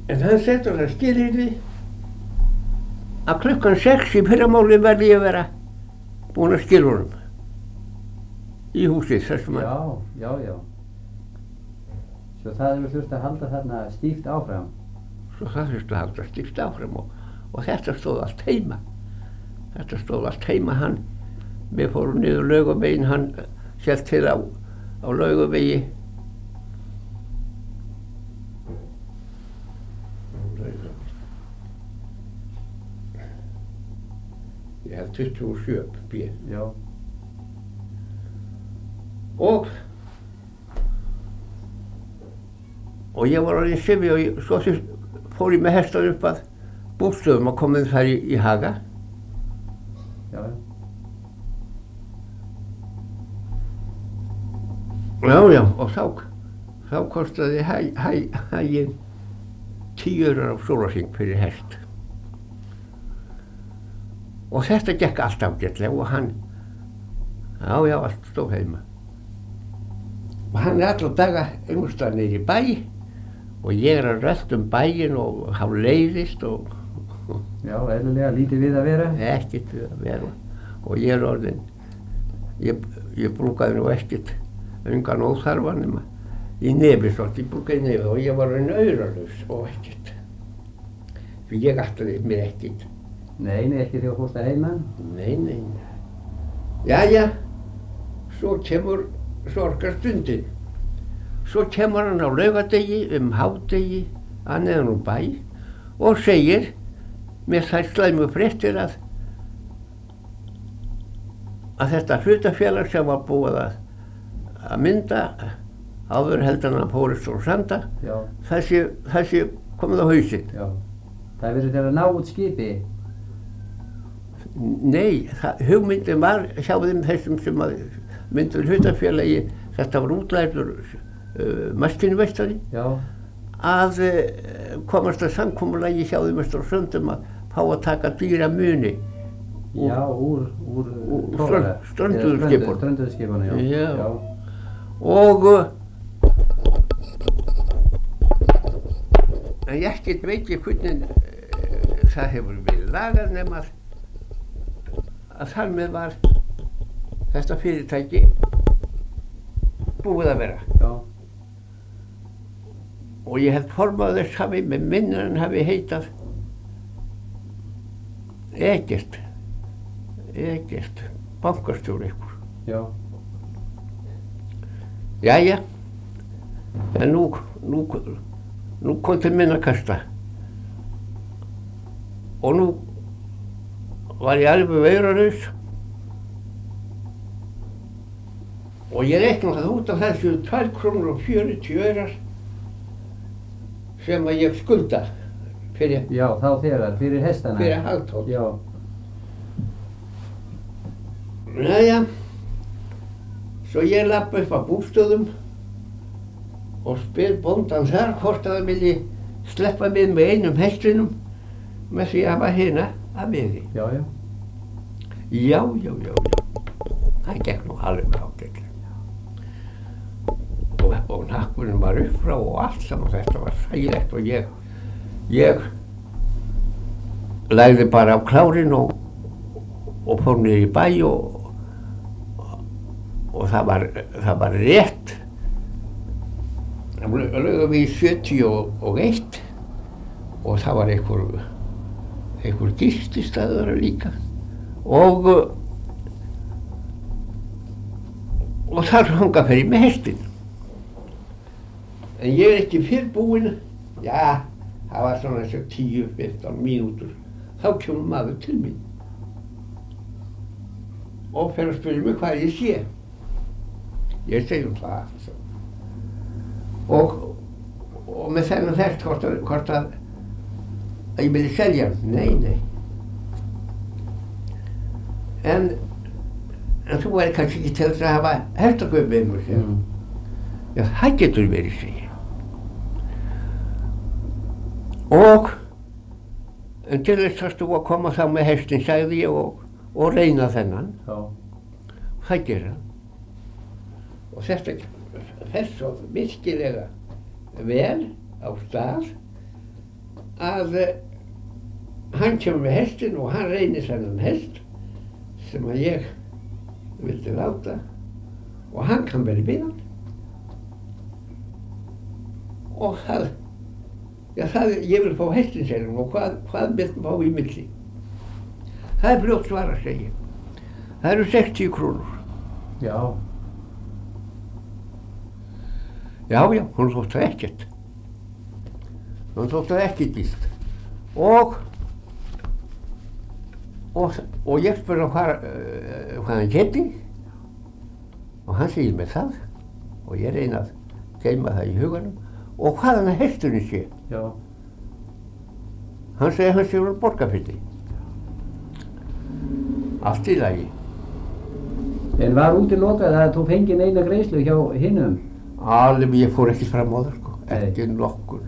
En hann setur það skilyrði að klukkan 6 í fyrramálið verði ég að vera búinn að skila honum í húsið þessum að. Já. Svo það hefur þurft að halda þarna stíft áfram. Svo það þurfti að halda stíft áfram og þetta stóð allt heima. Þetta stóð allt heima hann. Við fórum niður Laugaveginn, hann hélt til á Laugavegi. Ég held 27 B. Já. Og ég var orðinn syfja og svo fór ég með hestan upp að Bústöðum og komið þar í Haga. Já. Já, og þá kostaði hæginn 10 eurar á sólarhring fyrir hest. Og þetta gekk allt ágætlega og hann, allt stóð heima. Og hann alla daga einhvers staðar niðri í bæ og ég að rölta bæinn og hálf leiðist og Já, eðlilega lítið við að vera. Ekkert við að vera. Og ég orðinn, ég brúkaði nú ekkert ungan óþarfa nema í nefið svolítið, ég brúkaði nefið og ég var orðinn auralaus og ekkert. Því ég ætlaði mér ekkert. Nei, ekki þegar fórst að heiman? Nei. Jæja, svo kemur sorgarstundin. Svo kemur hann á laugadegi, hádegi, að neðan úr bæ og segir með þær slæmu fréttir að þetta hlutafélag sem var búið að mynda áður heldur hann fórist og sanda, þessi komið á hausinn. Já, það verið til að ná út skipi. Nei, hugmyndin var hjá þeim þessum sem að myndu hlutafélagi, þetta var útlæður maskínuvestari, að komast að samkomulagi hjá þeim Östur og Söndum að fá að taka dýra muni úr strönduðurskipunum. Já. Og en ég ekkert veit ég hvernig það hefur verið lagað nema að þar með var þetta fyrirtæki búið að vera. Já. Og ég held formaður þess hafi með minnir en hafi heitað Egert, bankastjóri ykkur. Já. Jæja, en nú kom til minna kasta og nú var ég alveg veiralaus og ég reiknaði það út af þessu 2 krónur og 40 aurar sem að ég skulda fyrir. Já, þá þegar, fyrir hestana. Fyrir hagtótt. Já. Jæja, svo ég lappa upp að Bústöðum og spyr bóndan þar hvort að það vilji sleppa mig með einum hestinum með því að hafa hina að miði. Já. Já. Það gekk nú alveg ágætlega. Og nakkurinn var upp frá og allt saman þetta var þægilegt og ég lagði bara á klárinn og fór niður í bæ og það var rétt. Það lögum við í 71 og það var einhver gististaður líka og þar hanga fyrir með hestinn. En ég ekki fyrr búinn, það var svona eins og 10-15 mínútur, þá kemur maður til mín og fer að spyrja mig hvað ég sé. Ég segi það. Og með þennan þess hvort að ég vilja selja hann. Nei. En þú væri kannski ekki til þess að hafa hestakaup með mér, segir hann. Já, það getur verið, segir. En til þess að þú að koma þá með hestin, sagði ég, og reyna þennan. Já. Það gerir hann. Og þetta fer svo virkilega vel á stað að hann kemur með hestinn og hann reynir þennan hest sem að ég vildi láta og hann kann vel við hann. Og það, ég vil fá hestinn segir hann og hvað viltu fá í milli? Það er fljótt svar að segja. Það eru 60 krónur. Já. Já, hún þótti það ekkert. Hún þótti það ekki dýrt. Og ég spurði hvað hann héti og hann segir mér það og ég reyna að geyma það í huganum og hvað hann hesturinn sé. Já. Hann segir hann sé úr Borgarfirði. Allt í lagi. En var útilokað að þú fengi neina greiðslu hjá hinum? Alveg, ég fór ekki fram á það sko, ekki nokkur.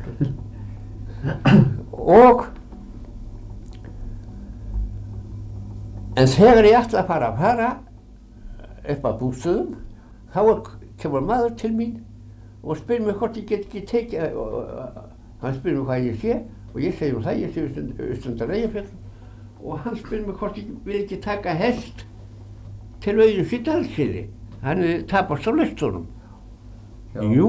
En þegar ég ætla að fara upp að bústöðum, þá kemur maður til mín og spyr mig hvort ég get ekki tekið, hann spyr mig hvað ég sé og ég segi það, ég sé Austurstrandir Eyjafjöllum og hann spyr mig hvort ég vil ekki taka hest til Auðuns í Dalsfirði. Hann tapast á lestunum. Jú.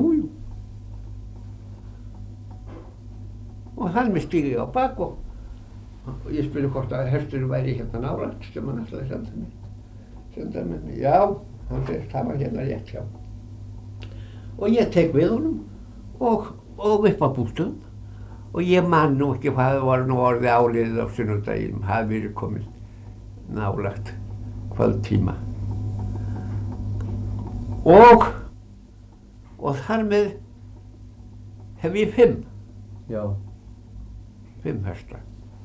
Og hann með stígið á bak og ég spurði hvort að hesturinn væri hérna nálægt sem hann ætlaði að senda með mig. Já, hann segist það var hérna rétt hjá. Og ég tek við honum og upp á bústöðum og ég man nú ekki hvað það var nú orðið áliðið á sunnudaginn, hafi verið komin nálægt kvöldtíma. Og þar með hef ég 5. Já. 5 hesta.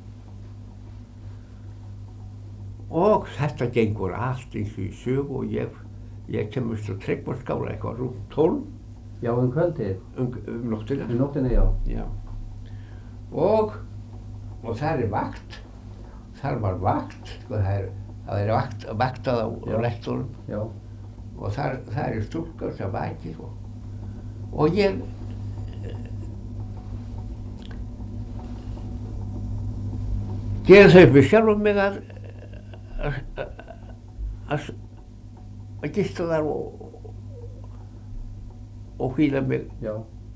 Og þetta gengur allt eins og í sögu og ég kemur til Tryggvarskála eitthvað rúmt 12. Já, kvöldið? Nóttina. Nóttina, já. Já. Og þar er vakt. Þar var vakt, sko, það er vaktað á lestunum. Já. Og þar er stúlka sem vakir og ég gera þau upp við sjálfum mig að gista þar og hvíla mig. Já.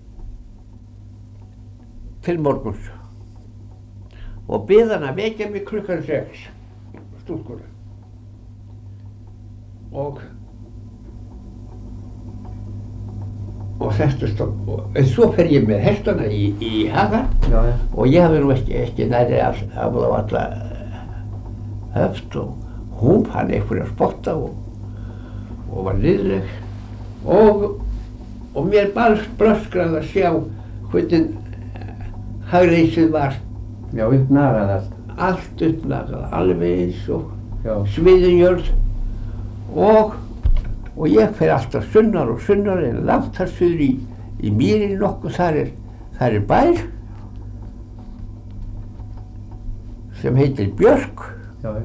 Til morguns og bið hann að vekja mig klukkan 6, stúlkuna. Og þetta en svo fer ég með hestana í haga. Já. Og ég hafði nú ekki nærri af alla höft og hún fann einhverja spotta og var liðleg og mér blöskraði að sjá hvernig hagleysið var. Já, uppnagað allt. Allt uppnagað, alveg eins og sviðin jörð og ég fer alltaf sunnar og sunnar en langt þar suður í mýrin nokkuð, þar er bær sem heitir Björk. Já.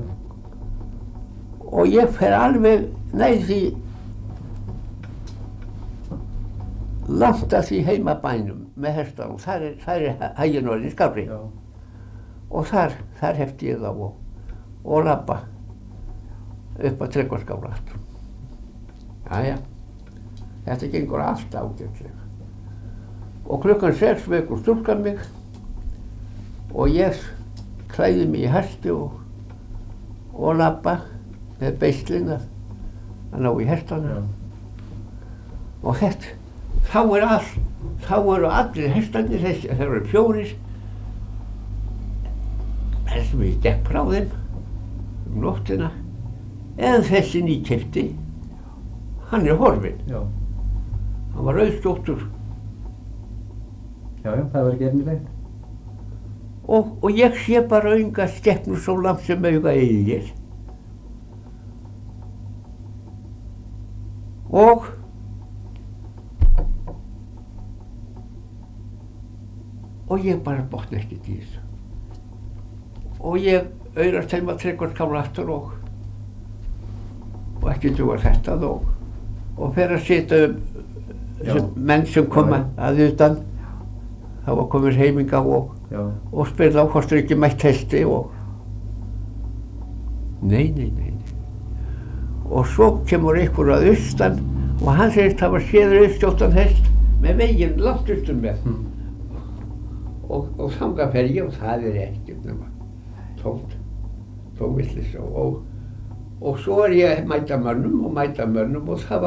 Og ég fer alveg nær því langt að því heimabænum með hestan og þar er hægin orðin skafri. Já. Og þar hefti ég þá og labba upp að Tryggvarskála aftur. Jæja, þetta gengur allt ágætlega. Og klukkan 6 vekur stúlkan mig og ég klæði mig í hesti og labba með beislinn að ná í hestana. Og þetta, þá eru allir hestarnir, þeir eru 4, þessum ég gekk frá þeim nóttina, en þessi nýkeypti, hann er horfinn. Já. Hann var auðstóttur. Já, það var gerðnilegt. Og ég sé bara unga skepnur svo langt sem auga eigið. Og ég bara botna ekkert í þessu. Og ég auðrast heim að Tryggvarskála aftur og ekki dugar þetta og fer að sitja þessum menn sem koma að utan. Það var komin heiminga og og spurði á hvort ekki mætt hesti og nei. Og svo kemur ykkur að austan og hann segist hafa séð rauðskjóttan hest með veginn langt austur með. Og þangað fer ég og það ekkert nema tómt villis og svo ég mæta mönnum og það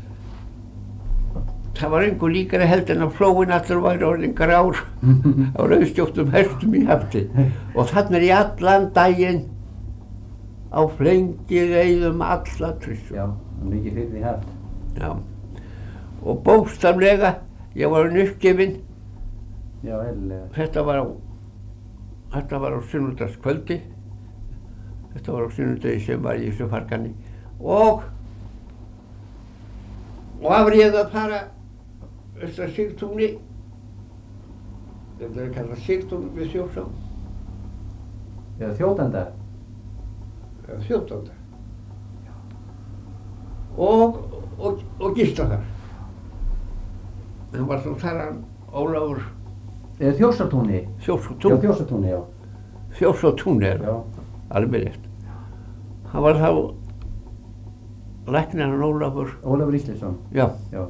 var engu líkara heldur en að flóin allur væri orðin grár á rauðskjóttum hestum í hefti og þannig ég allan daginn á flengireiðum alla trissum. Já, mikið fyrir því haft. Já, og bókstaflega, ég var uppgefinn. Já, eðlilega. Þetta var á sunnudagskvöldi. Þetta var á sunnudegi sem var í þessu fargani. Og afrið að fara austan Sigtúni. Þetta kallað Sigtún við Þjórsá. Já, 14. 14. Og gista þar. Hann var svo þar hann Ólafur. Þjórsártúni? Þjórsártún. Já, Þjórsártúni, já. Þjórsártúni alveg rétt. Hann var þá læknir hann Ólafur. Ólafur Ísleifsson. Já.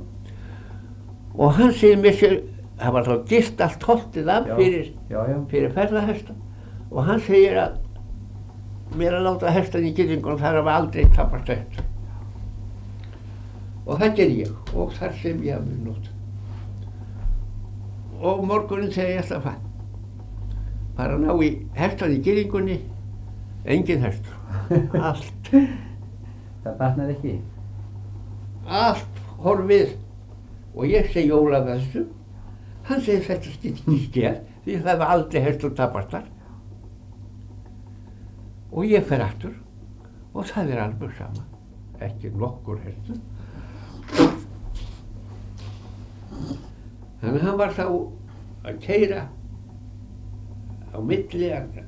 Og hann segir mér sér, hann var þá gist allt holtið af fyrir ferðahesta og hann segir að mér að láta hestan í girðingunum þar hafa aldrei tapast hest. Og það ger ég og þar sem ég hafði nótt. Og morgunin þegar ég ætla að fara að ná í hestan í girðingunni, engin hestur. Allt. Það batnaði ekki? Allt horfið. Og ég segi Ólaf þessu. Hann segir þetta skilti ekki skeð því það hefði aldrei hestur tapast þar. Og ég fer aftur og það alveg sama, ekki nokkur hestur. Þannig hann var þá að keyra á milli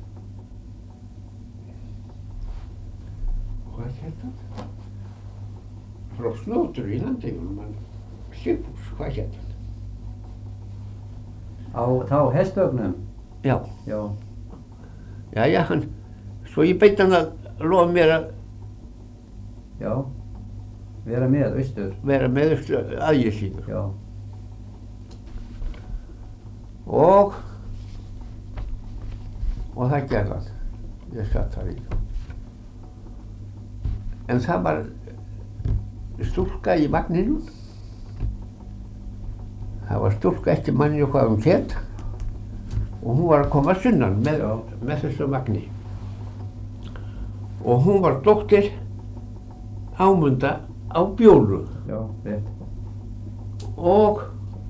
hvað þetta? Frá Snótur í Landeyjunum, Sigfús, hvað þetta? Á hestvögnum? Já. Jæja, svo ég beit hann að lofa mér að vera með austur. Vera með austur að ég síður. Já. Og það gerði hann. Ég satt þar í. En það var stúlka í vagninum. Það var stúlka eftir manni og hvað hún hét. Og hún var að koma sunnan með þessu vagni. Og hún var dóttir Ámunda á Bjólu. Já, rétt. Og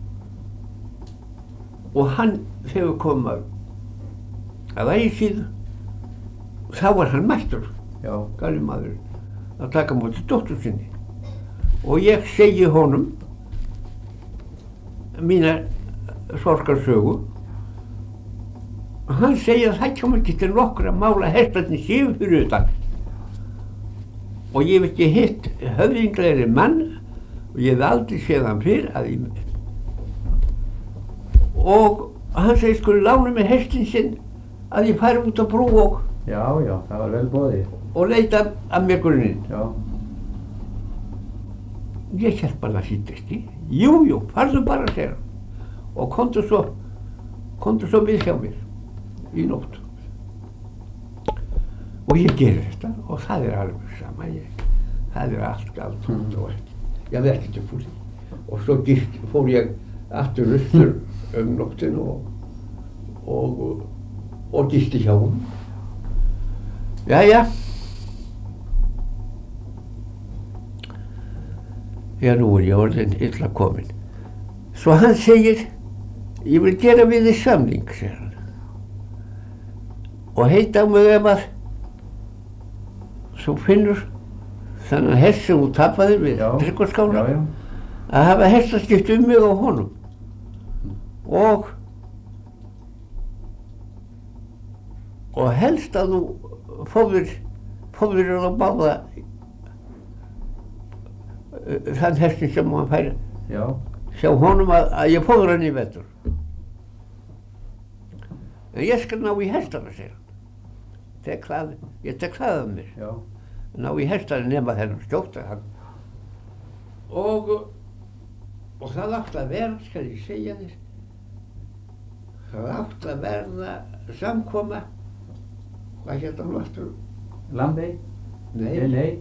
hann þegar kom að Ægisíðu, þá var hann mættur, gamli maður, að taka móti dóttur sinni. Og ég segi honum mína sorgarsögu. Hann segi að það kemur ekki til nokkra mála hestarnir séu fyrir utan. Og ég hef ekki hitt höfðinglegri mann og ég hef aldrei séð hann fyrr og hann segi skuli lána mér hestinn sinn að ég færi út á brú og Já, það var vel boðið. Og leita að mér grunninn. Já. Ég hélt bara það sýndist í. Jú, farðu bara, segir hann. Og komdu svo við hjá mér í nótt. Og ég geri þetta og það alveg sama. Það allt galtómt og ekki. Ég verði ekki fúli. Og svo fór ég aftur austur nóttin og gisti hjá hún. Jæja. Já, nú ég orðinn illa kominn. Svo hann segir, ég vil gera við þig samning, segir hann. Og heita á mig ef að þú finnur þannig hest sem þú tapaðir við Tryggvaskála að hafa hestaskipt mig á honum. Og helst að þú fóðir á báða þann hestin sem hann færi sjá honum að ég fóður hann í vetur. En ég skal ná í hestana, segir hann. Ég tek það af mér. Já. Ná í hestana nema þennan skjóta hann. Og það átti að vera, skal ég segja þér, það átti að verða samkoma, hvað hérna nú aftur? Lambey? Nei.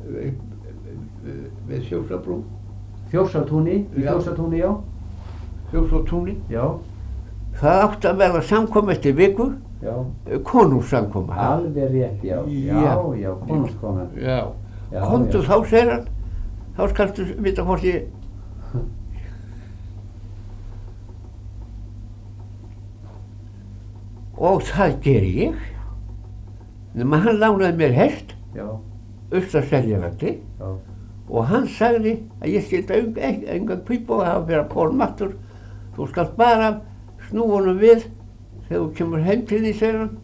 Við Þjórsárbrú. Þjórsártúni? Í Þjórsártúni, já. Þjórsártúni. Já. Það átti að verða samkoma eftir viku, konungssamkoma. Alveg rétt, já. Já, konungskoma. Já. Komdu þá, segir hann, þá skaltu vita hvort ég... Og það geri ég. Nema hann lánaði mér hest, Austur-Seljalandi, og hann sagði að ég skildi engan kvípa og hafa verið að Pól Mattur. Þú skalt bara snúa honum við þegar þú kemur heim til því, segir hann,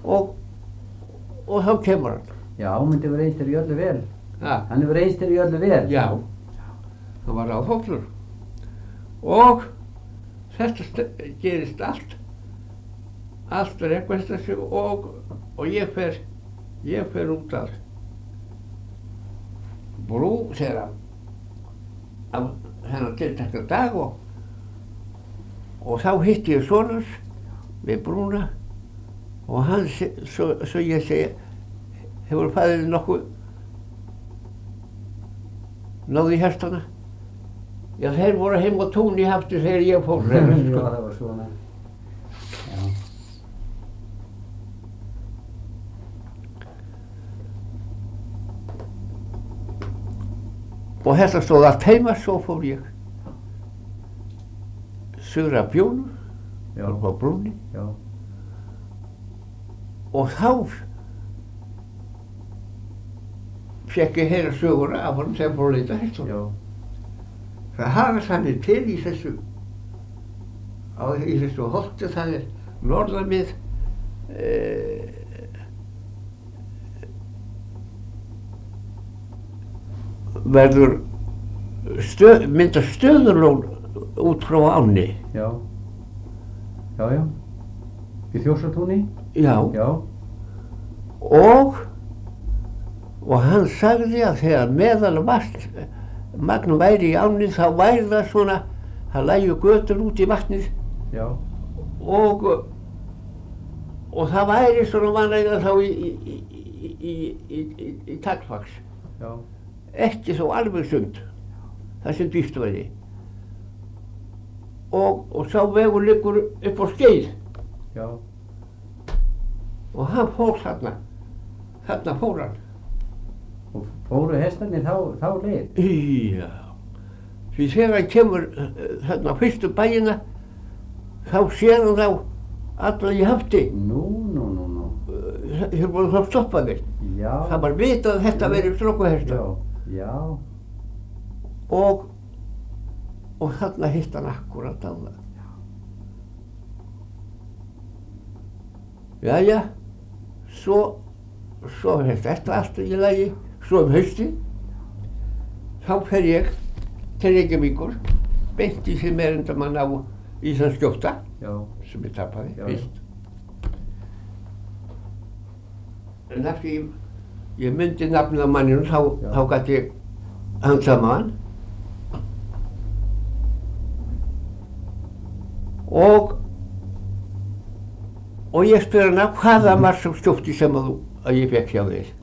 og þá kemur hann. Já, hann myndi vera einstir í öllu vel. Ha? Hann hefur einstir í öllu vel. Já, hann var ráðhóllur. Og þetta gerist allt er eitthvað þessu og ég fer út af brú, segir hann, af þennan tiltekna dag og þá hitti ég sonans við brúna og hann, svo ég segi, hefur faðirinn nokkuð náði í hestana? Já, þeir voru heim á túni aftur þegar ég fór. Já, það var svona. Já. Og þetta stóð allt heima, svo fór ég suður af Bjónu, upp á brúnni. Já. Og þá fékk ég heyra söguna af honum sem fór að leita hestunum. Já. Það hafa þannig til í þessu holti, það norðan við verður myndar stöðurlón út frá ánni. Já. Í Þjórsártúni? Já. Og hann sagði að þegar meðal magn væri í ánni þá væri það svona, það lægju götur út í vatnið. Já. Og það væri svona vanlega þá í taglfax. Já. Ekki svo alveg sund, það sem dýrt væri. Og sá vegur liggur upp á Skeið. Já. Og hann fór þarna fór hann. Og fóru hestarnir þá leið? Já, því þegar hann kemur þarna fyrstu bæina, þá sér hann þá alla í hafti. Nú. Þeir voru þá stoppaðir. Já. Það var vitað að þetta verið strókuhestar. Já. Og þarna hitt hann akkúrat á það. Jæja, svo þetta allt í lagi, svo haustið, þá fer ég til Reykjavíkur, beint í sem erindamann á Íslandsskjóta, sem ég tapaði fyrst. En eftir ég myndi nafnið á manninum, þá gat ég hansað með hann. Og ég spyr hana, hvaða var sem skjótti sem að ég fekk hjá þér?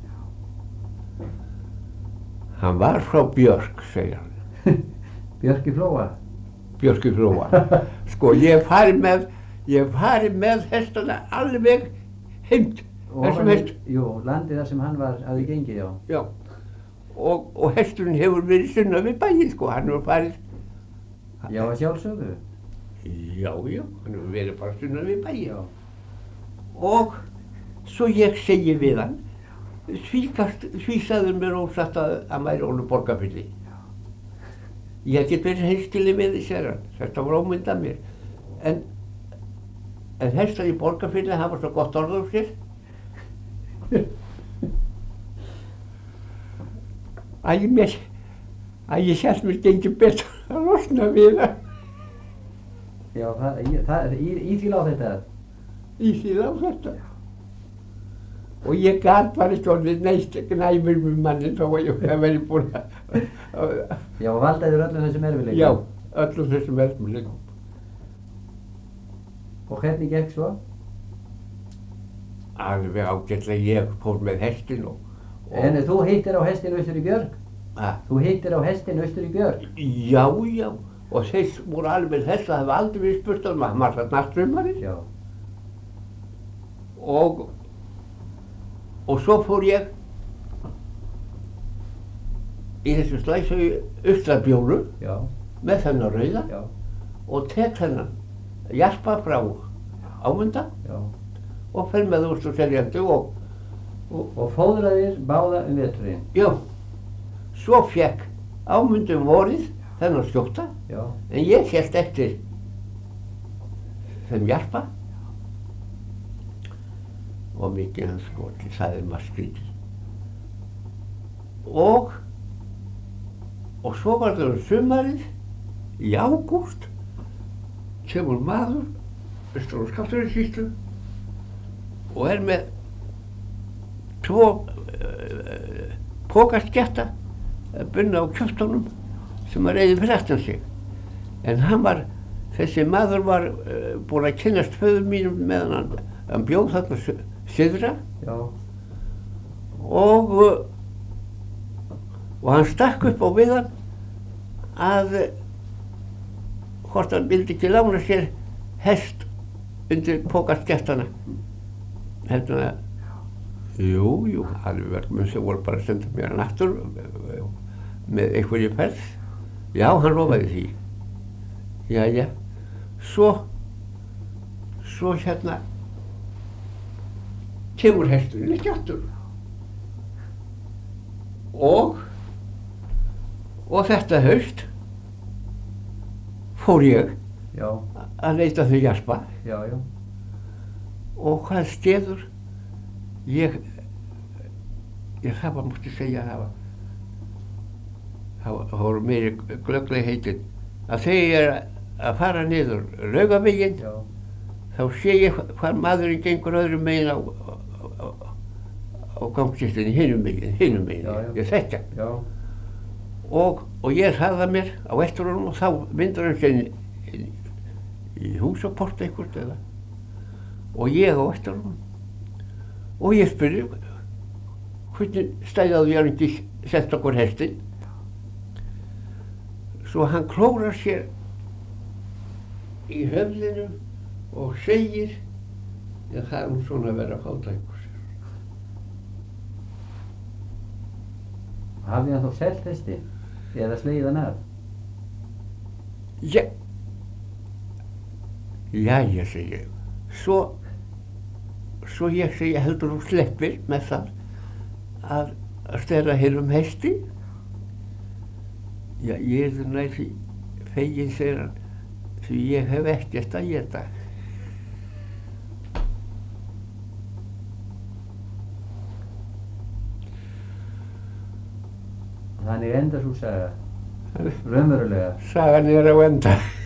Hann var frá Björk, segir hann. Björk í Flóa? Björk í Flóa. Sko, ég farið með hestana alveg heimt. Landið þar sem hann var að þið gengið, já. Já. Og hesturinn hefur verið sunnan við bæinn, sko, hann hefur farið. Já, að sjálfsögðu. Já, hann hefur verið bara sunnan við bæinn. Já. Og svo ég segi við hann, því sagði mér ósatt að væri Ólu Borgarfirði. Ég get verið heilskilið með því, segir hann, þetta var ómynd af mér. En hestar í Borgarfirði hafa svo gott orð á sér. Ég hélt mér gengi betur að losna við það. Já, í því lá þetta? í síðan á þetta. Og ég gat bara ekki orðið næmur með mannin þó að ég hef verið búin að... Já, og valdaði þér öllum þessum erfiðleikum? Já, öllum þessum erfiðleikum. Og hvernig gekk svo? Alveg ágætlega, ég fór með hestin og... En þú hittir á hestin austur í Björg? Þú hittir á hestin austur í Björg? Já, já. Og þeir voru alveg þess að það hef aldrei verið spurt um að hann var þarna sumarið. Já. Og svo fór ég í þessu slæsu Austrabjóru með þennan rauða og tek þennan Jaspa frá Ámunda og fer með úr Seljandi og fóðraðir báða veturinn. Já, svo fekk Ámundi vorið þennan skjóta en ég hélt eftir þeim Jaspa og mikið hans skoti, sagði maður skrítið. Og svo var það sumarið, í ágúst, kemur maður, austur á Skaftárnesýslu og er með 2 pokasketta bundna á kjöltunum sem að reiði fyrir aftan sig. En þessi maður var búinn að kynnast föður mínum meðan hann bjóð þarna syðra og hann stakk upp á við hann að hvort hann vildi ekki lána sér hest undir pokaskettana. Heldur að jú, alveg verkmenn sem voru bara að senda mér hann aftur með einhverju ferð. Já, hann lofaði því. Jæja, svo hérna kemur hesturinn ekki aftur. Og þetta haust fór ég að leita þau Jaspa. Og hvað steður það var mútti segja það voru meiri glögglegheitinn að þegar ég er að fara niður Laugaveginn þá sé ég hvað maðurinn gengur öðrum megin á gangstéttinni hinum megin, ég þekki hann. Og ég hraða mér á eftir honum og þá vindur hann sér í húsaport einhvert eða og ég á eftir honum og ég spurði hvernig stæði ég ekki sett okkur hestinn. Svo hann klórar sér í höfðinu og segir það er svona að vera fátækur. Hafði hann þá selt hesti eða slegið hann af? Jæja, segi ég. Svo ég segi heldur þú sleppir með það að stera hér hesti? Já, ég er nær því feginn, segir hann, því ég hef ekkert að éta. Þannig endar sú saga, raunverulega. Sagan er á enda.